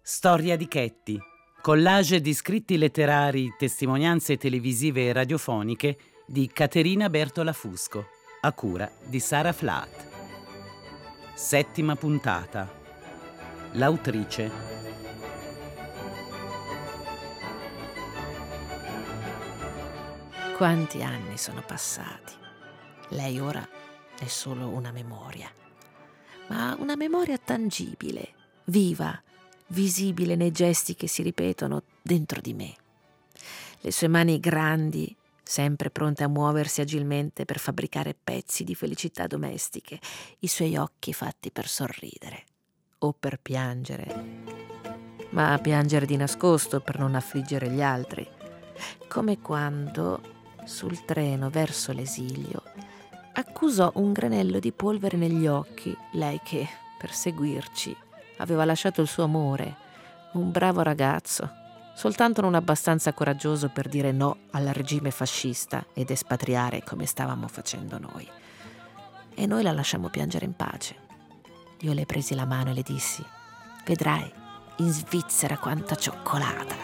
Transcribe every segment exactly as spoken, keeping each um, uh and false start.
Storia di Chetti, collage di scritti letterari, testimonianze televisive e radiofoniche di Caterina Bertola Fusco, a cura di Sara Flaat. Settima puntata. L'autrice. Quanti anni sono passati. Lei ora è solo una memoria, ma una memoria tangibile, viva, visibile nei gesti che si ripetono dentro di me. Le sue mani grandi, sempre pronte a muoversi agilmente per fabbricare pezzi di felicità domestiche, i suoi occhi fatti per sorridere o per piangere, ma piangere di nascosto per non affliggere gli altri, come quando, sul treno verso l'esilio, accusò un granello di polvere negli occhi, lei che, per seguirci, aveva lasciato il suo amore, un bravo ragazzo, soltanto non abbastanza coraggioso per dire no al regime fascista ed espatriare come stavamo facendo noi. E noi la lasciamo piangere in pace. Io le presi la mano e le dissi: vedrai, in Svizzera quanta cioccolata.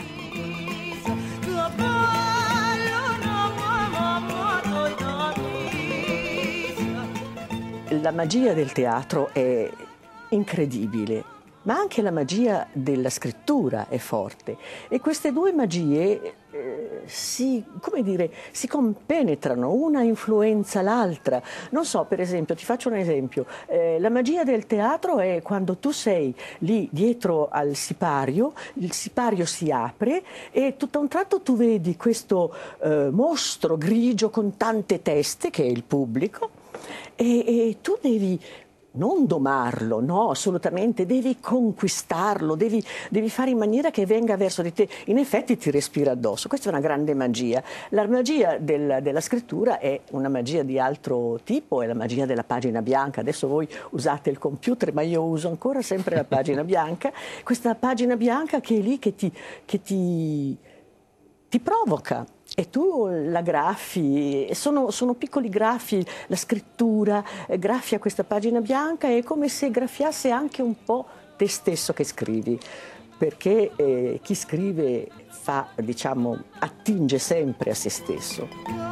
La magia del teatro è incredibile, ma anche la magia della scrittura è forte, e queste due magie eh, si, come dire, si compenetrano, una influenza l'altra. Non so, per esempio, ti faccio un esempio, eh, la magia del teatro è quando tu sei lì dietro al sipario, il sipario si apre e tutto a un tratto tu vedi questo eh, mostro grigio con tante teste, che è il pubblico, e, e tu devi non domarlo, no, assolutamente, devi conquistarlo, devi, devi fare in maniera che venga verso di te. In effetti ti respira addosso, questa è una grande magia. La magia del, della scrittura è una magia di altro tipo, è la magia della pagina bianca. Adesso voi usate il computer, ma io uso ancora sempre la pagina bianca, questa pagina bianca che è lì, che ti, che ti, ti provoca. E tu la graffi, sono, sono piccoli graffi, la scrittura, eh, graffi a questa pagina bianca, è come se graffiasse anche un po' te stesso che scrivi, perché eh, chi scrive fa, diciamo, attinge sempre a se stesso.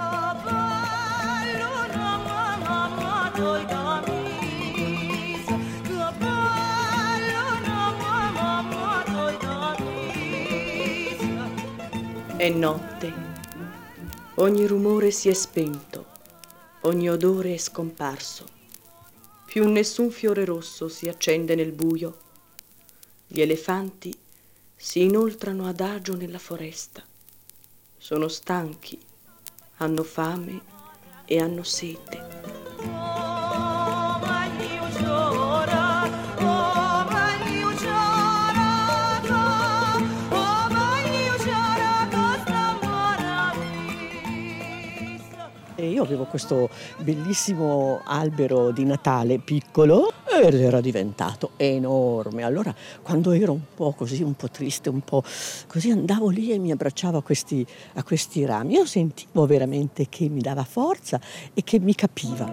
È notte. Ogni rumore si è spento, ogni odore è scomparso. Più nessun fiore rosso si accende nel buio. Gli elefanti si inoltrano adagio nella foresta. Sono stanchi, hanno fame e hanno sete. E io avevo questo bellissimo albero di Natale piccolo ed era diventato enorme. Allora, quando ero un po' così, un po' triste, un po' così, andavo lì e mi abbracciavo a questi, a questi rami. Io sentivo veramente che mi dava forza e che mi capiva.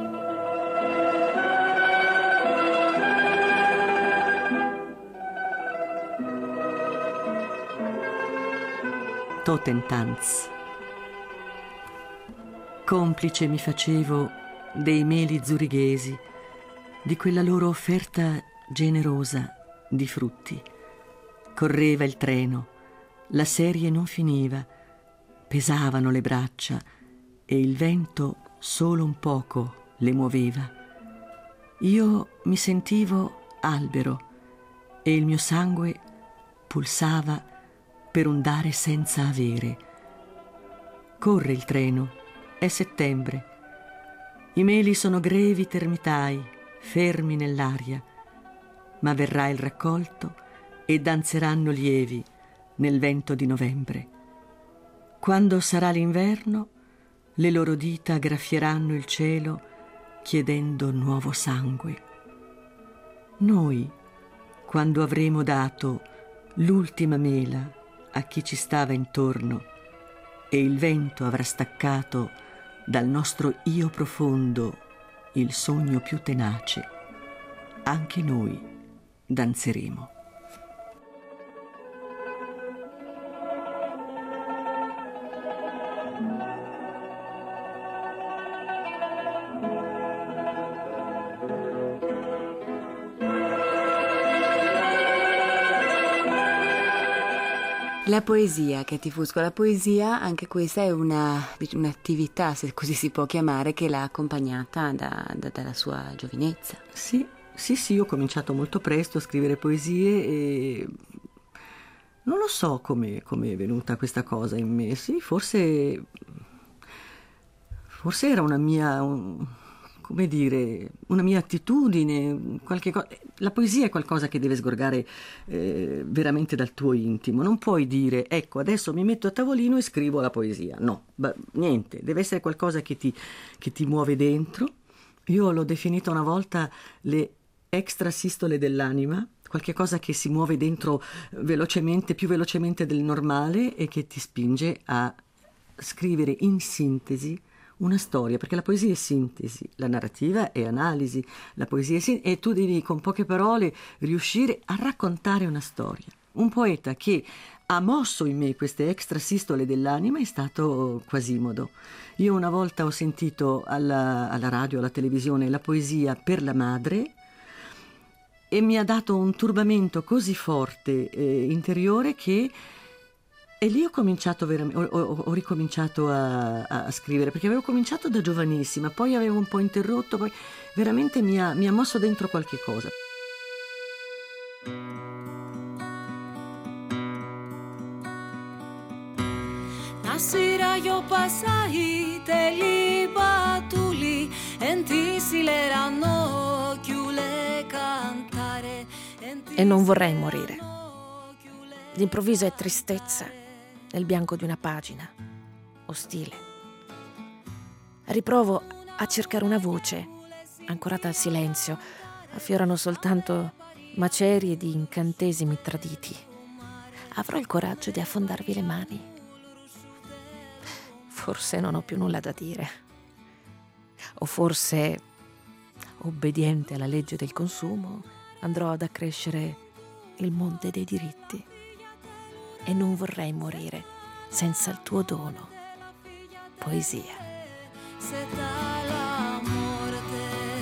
Totentanz. Complice mi facevo dei meli zurighesi, di quella loro offerta generosa di frutti. Correva il treno, la serie non finiva, pesavano le braccia e il vento solo un poco le muoveva. Io mi sentivo albero e il mio sangue pulsava per un dare senza avere. Corre il treno. È settembre. I meli sono grevi termitai, fermi nell'aria, ma verrà il raccolto e danzeranno lievi nel vento di novembre. Quando sarà l'inverno, le loro dita graffieranno il cielo chiedendo nuovo sangue. Noi, quando avremo dato l'ultima mela a chi ci stava intorno e il vento avrà staccato dal nostro io profondo il sogno più tenace, anche noi danzeremo. La poesia, Katie Fusco, la poesia, anche questa è una, un'attività, se così si può chiamare, che l'ha accompagnata da, da, dalla sua giovinezza. Sì, sì, sì, ho cominciato molto presto a scrivere poesie e non lo so come è venuta questa cosa in me. Sì, forse, forse era una mia... Un, come dire, una mia attitudine, qualche cosa. La poesia è qualcosa che deve sgorgare eh, veramente dal tuo intimo. Non puoi dire, ecco, adesso mi metto a tavolino e scrivo la poesia. No, beh, niente, deve essere qualcosa che ti, che ti muove dentro. Io l'ho definita una volta le extrasistole dell'anima, qualche cosa che si muove dentro velocemente, più velocemente del normale e che ti spinge a scrivere in sintesi una storia, perché la poesia è sintesi, la narrativa è analisi, la poesia è sintesi, e tu devi con poche parole riuscire a raccontare una storia. Un poeta che ha mosso in me queste extrasistole dell'anima è stato Quasimodo. Io una volta ho sentito alla, alla radio, alla televisione, la poesia per la madre e mi ha dato un turbamento così forte eh, interiore che E lì ho cominciato veramente, ho, ho, ho ricominciato a, a scrivere, perché avevo cominciato da giovanissima, poi avevo un po' interrotto, poi veramente mi ha, mi ha mosso dentro qualche cosa. Nasira io passai te li batuli enti sileranno chiule cantare. E non vorrei morire. D'improvviso è tristezza nel bianco di una pagina, ostile. Riprovo a cercare una voce, ancorata al silenzio. Affiorano soltanto macerie di incantesimi traditi. Avrò il coraggio di affondarvi le mani? Forse non ho più nulla da dire. O forse, obbediente alla legge del consumo, andrò ad accrescere il monte dei diritti. E non vorrei morire senza il tuo dono, poesia. Se dalla morte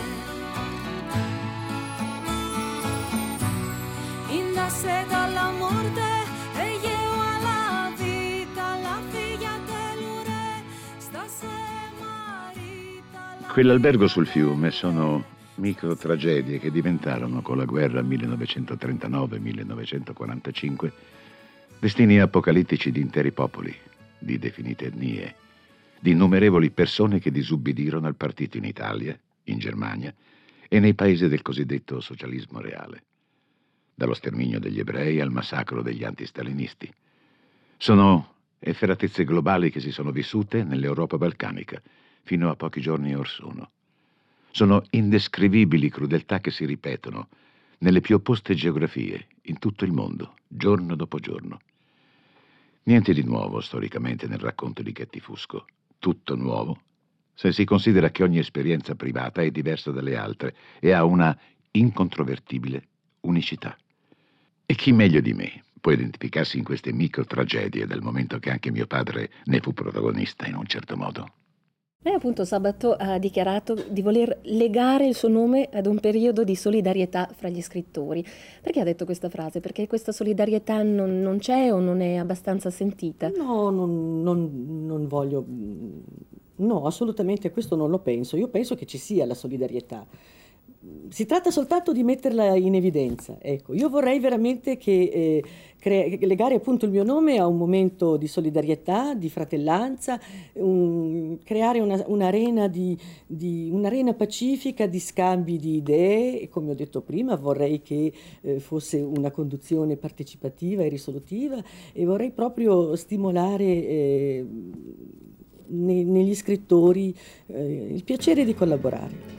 indasse dalla morte e io alla vita la figlia dell'ure stase marita. Quell'albergo sul fiume sono micro tragedie che diventarono con la guerra millenovecentotrentanove millenovecentoquarantacinque destini apocalittici di interi popoli, di definite etnie, di innumerevoli persone che disubbidirono al partito in Italia, in Germania e nei paesi del cosiddetto socialismo reale, dallo sterminio degli ebrei al massacro degli antistalinisti. Sono efferatezze globali che si sono vissute nell'Europa balcanica fino a pochi giorni or sono. Sono indescrivibili crudeltà che si ripetono nelle più opposte geografie, in tutto il mondo, giorno dopo giorno. Niente di nuovo storicamente nel racconto di Katie Fusco, tutto nuovo se si considera che ogni esperienza privata è diversa dalle altre e ha una incontrovertibile unicità. E chi meglio di me può identificarsi in queste micro tragedie, dal momento che anche mio padre ne fu protagonista in un certo modo? Lei appunto sabato ha dichiarato di voler legare il suo nome ad un periodo di solidarietà fra gli scrittori. Perché ha detto questa frase? Perché questa solidarietà non, non c'è o non è abbastanza sentita? No, non, non, non voglio... No, assolutamente questo non lo penso. Io penso che ci sia la solidarietà. Si tratta soltanto di metterla in evidenza. Ecco, io vorrei veramente che eh, cre- legare appunto il mio nome a un momento di solidarietà, di fratellanza, un, creare una, un'arena, di, di, un'arena pacifica di scambi di idee, e come ho detto prima vorrei che eh, fosse una conduzione partecipativa e risolutiva, e vorrei proprio stimolare eh, ne- negli scrittori eh, il piacere di collaborare.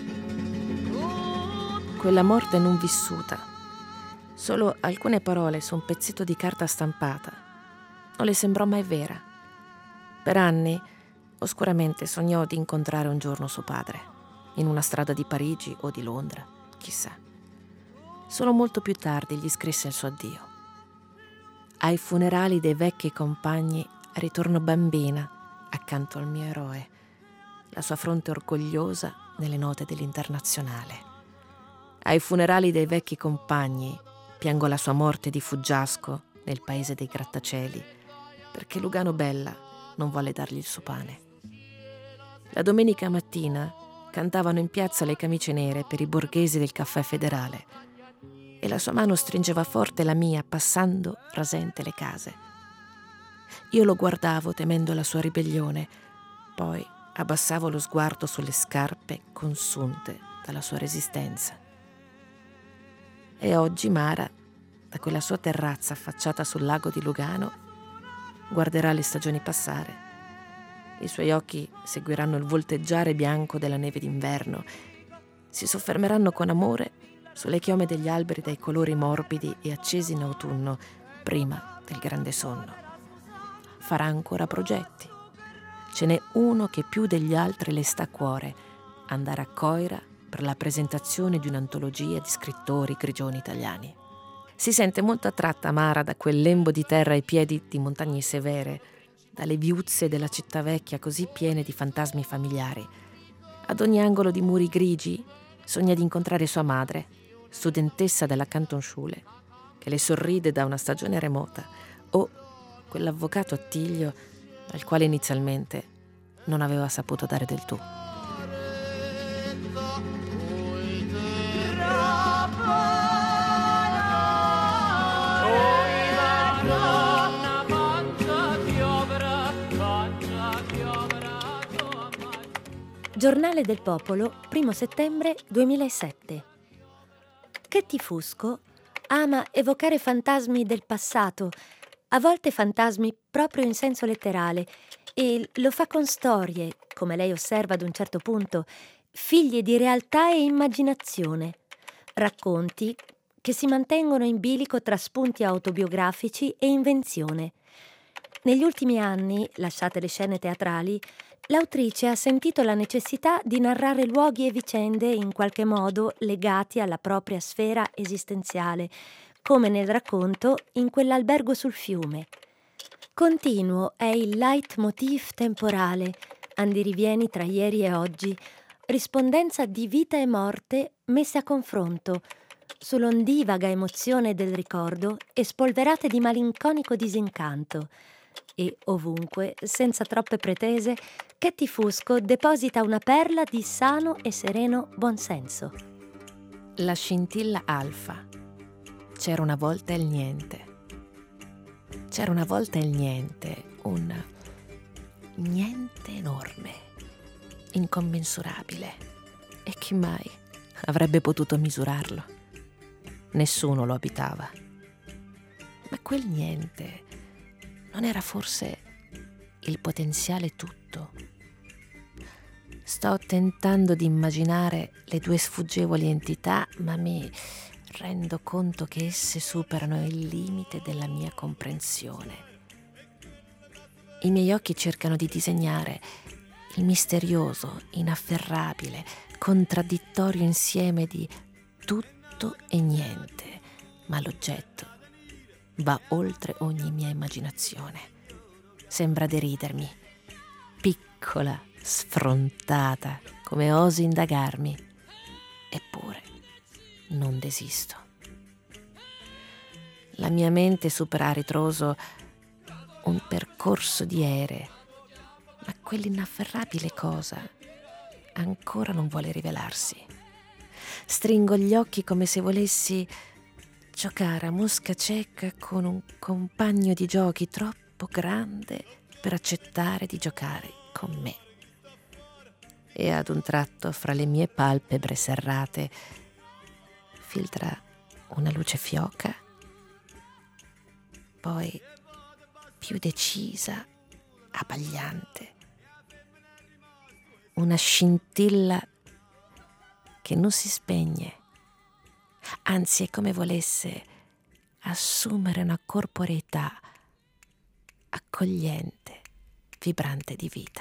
Quella morte non vissuta, solo alcune parole su un pezzetto di carta stampata, non le sembrò mai vera. Per anni, oscuramente sognò di incontrare un giorno suo padre, in una strada di Parigi o di Londra, chissà. Solo molto più tardi gli scrisse il suo addio. Ai funerali dei vecchi compagni ritorno bambina accanto al mio eroe, la sua fronte orgogliosa nelle note dell'Internazionale. Ai funerali dei vecchi compagni piango la sua morte di fuggiasco nel paese dei grattacieli, perché Lugano Bella non volle dargli il suo pane. La domenica mattina cantavano in piazza le camicie nere per i borghesi del Caffè Federale e la sua mano stringeva forte la mia passando rasente le case. Io lo guardavo temendo la sua ribellione, poi abbassavo lo sguardo sulle scarpe consunte dalla sua resistenza. E oggi Mara, da quella sua terrazza affacciata sul lago di Lugano, guarderà le stagioni passare. I suoi occhi seguiranno il volteggiare bianco della neve d'inverno, si soffermeranno con amore sulle chiome degli alberi dai colori morbidi e accesi in autunno, prima del grande sonno. Farà ancora progetti. Ce n'è uno che più degli altri le sta a cuore: andare a Coira per la presentazione di un'antologia di scrittori grigioni italiani. Si sente molto attratta Mara da quel lembo di terra ai piedi di montagne severe, dalle viuzze della città vecchia così piene di fantasmi familiari. Ad ogni angolo di muri grigi sogna di incontrare sua madre, studentessa della Cantonschule, che le sorride da una stagione remota, o quell'avvocato Attilio al quale inizialmente non aveva saputo dare del tu. Giornale del Popolo, primo settembre duemilasette. Ketty Fusco ama evocare fantasmi del passato, a volte fantasmi proprio in senso letterale, e lo fa con storie, come lei osserva ad un certo punto, figlie di realtà e immaginazione, racconti che si mantengono in bilico tra spunti autobiografici e invenzione. Negli ultimi anni, lasciate le scene teatrali, l'autrice ha sentito la necessità di narrare luoghi e vicende in qualche modo legati alla propria sfera esistenziale, come nel racconto In quell'albergo sul fiume. Continuo è il leitmotiv temporale, andirivieni tra ieri e oggi, rispondenza di vita e morte messe a confronto, sull'ondivaga emozione del ricordo e spolverate di malinconico disincanto. E ovunque, senza troppe pretese, Ketty Fusco deposita una perla di sano e sereno buonsenso. La scintilla alfa. C'era una volta il niente. C'era una volta il niente, un niente enorme, incommensurabile. E chi mai avrebbe potuto misurarlo? Nessuno lo abitava. Ma quel niente non era forse il potenziale tutto? Sto tentando di immaginare le due sfuggevoli entità, ma mi rendo conto che esse superano il limite della mia comprensione. I miei occhi cercano di disegnare il misterioso, inafferrabile, contraddittorio insieme di tutto e niente, ma l'oggetto va oltre ogni mia immaginazione. Sembra deridermi, piccola, sfrontata, come osi indagarmi. Eppure non desisto. La mia mente supera a ritroso un percorso di ere, ma quell'inafferrabile cosa ancora non vuole rivelarsi. Stringo gli occhi come se volessi giocare a mosca cieca con un compagno di giochi troppo grande per accettare di giocare con me. E ad un tratto, fra le mie palpebre serrate, filtra una luce fioca, poi più decisa, abbagliante, una scintilla che non si spegne. Anzi, è come volesse assumere una corporeità accogliente, vibrante di vita.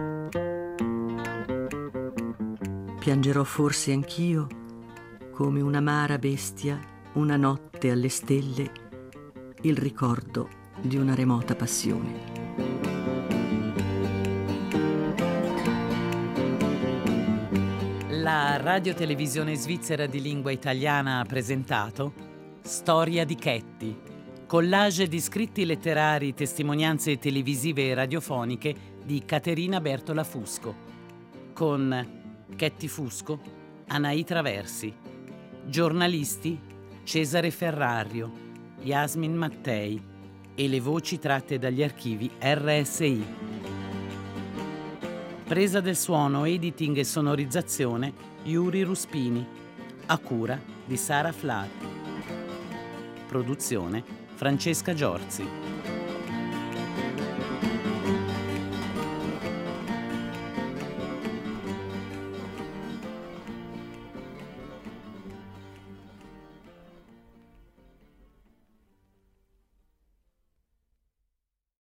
Piangerò forse anch'io, come un'amara bestia, una notte alle stelle, il ricordo di una remota passione. La radiotelevisione svizzera di lingua italiana ha presentato Storia di Ketty, collage di scritti letterari, testimonianze televisive e radiofoniche di Caterina Bertola Fusco, con Ketty Fusco, Anaì Traversi, giornalisti Cesare Ferrario, Yasmin Mattei e le voci tratte dagli archivi R S I. Presa del suono, editing e sonorizzazione Yuri Ruspini, a cura di Sara Flatt. Produzione Francesca Giorzi.